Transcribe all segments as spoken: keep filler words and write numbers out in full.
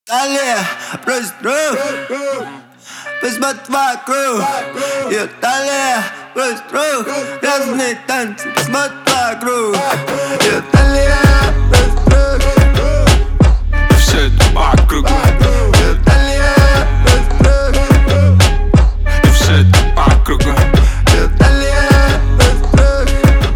Далее брось друг, посмотри вокруг. И далее брось друг, разные танцы, посмотри вокруг. И далее брось друг, и все это по кругу. И далее брось друг, и все это по кругу. И далее брось друг,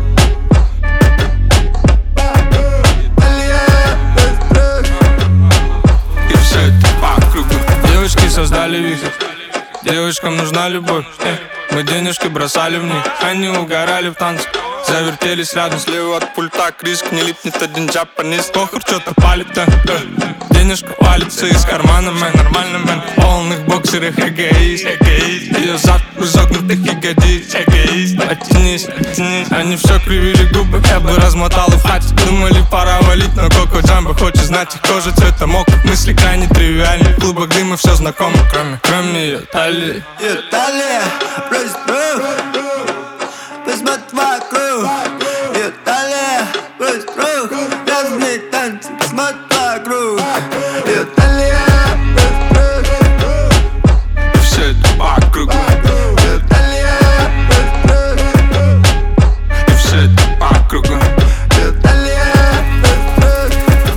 и далее брось друг. И все это по кругу. Девочки создали вихрь, девочкам нужна любовь. э, Мы денежки бросали в них, они угорали в танцах. Завертелись рядом, слева от пульта Криск, не липнет один джапанист. Похуй, что-то палит, да, да. Денежка валится из кармана, мэн, нормально, мэн. В полных боксерах эгоист, эгоист. Ее зад в изогнутых ягодиц, эгоист. Оттянись, оттянись. Они все кривили губы, я бы размотал и в хате. Думали, пора валить, но Коко Джамбо хочет знать их кожа цвета мок. Мысли крайне тривиальны, в клубах дыма все знакомо, кроме, кроме ее талии. И далее брось друг, посмотри вокруг. И далее брось друг, разные танцы, посмотри вокруг. И далее брось друг, И все это по кругу. и далее брось друг, И все это по кругу. и далее брось друг,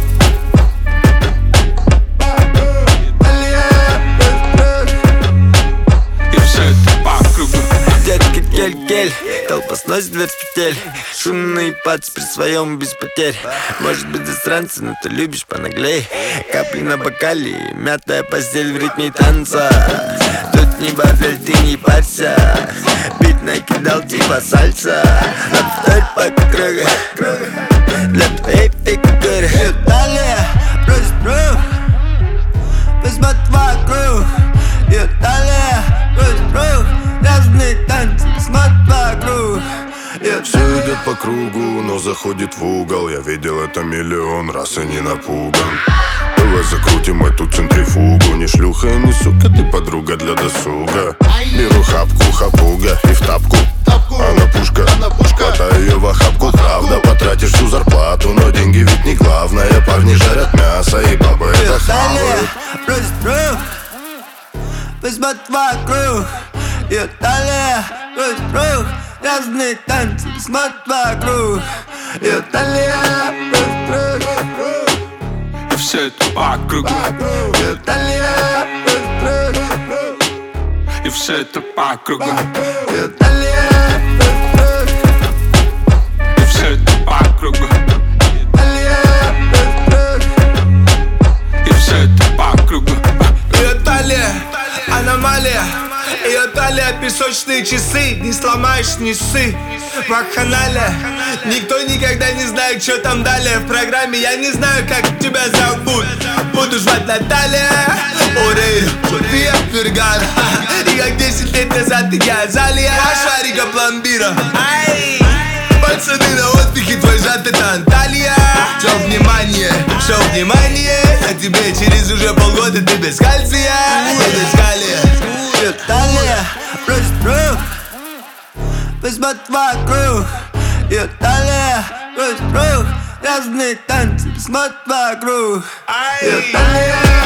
и далее брось друг. И все это по кругу. Детка кель-кель, толпа сносит дверь с петель. Шумный пац при своем без потерь. Может быть засранцы, но ты любишь понаглей. Капли на бокале, мятая постель в ритме танца. Тут не бафель, ты не парься. Бит накидал типа сальса. Обставь по кругу для твоей фигуры. И далее брось друг, посмотри вокруг. И далее брось друг, разные танцы, посмотри вокруг. И Все идет по кругу, но заходит в угол. Я видел это миллион раз и не напуган. Давай закрутим эту центрифугу. Не шлюха и не сука, ты подруга для досуга. Беру хапку, хапуга и в тапку. Она пушка, хватай ее в охапку. Правда, потратишь всю зарплату, но деньги ведь не главное. Парни жарят мясо и бабы это хавают. брось друг, посмотри вокруг. И далее брось друг, разные танцы, посмотри вокруг. И далее брось друг, И все это по кругу. и далее брось друг, И все это по кругу. и далее брось друг, И все это по кругу. и далее брось друг. И все это по кругу. Ее талия, аномалия. Ее талия, песочные часы. Не сломаешь, не ссы. Вакханалия. Никто никогда не знает, что там далее в программе. Я не знаю, как тебя зовут. Буду звать Наталья Орейро, София Фергана. И как десять лет назад я Азалия, Шарика пломбира. Ай! Пацаны на отдыхе, твой зад это Анталия. Все внимание, все внимание. А тебе через уже полгода ты без кальция. Я без калия. И далее брось друг, посмотри вокруг. И далее брось друг, разные танцы, посмотри вокруг. И далее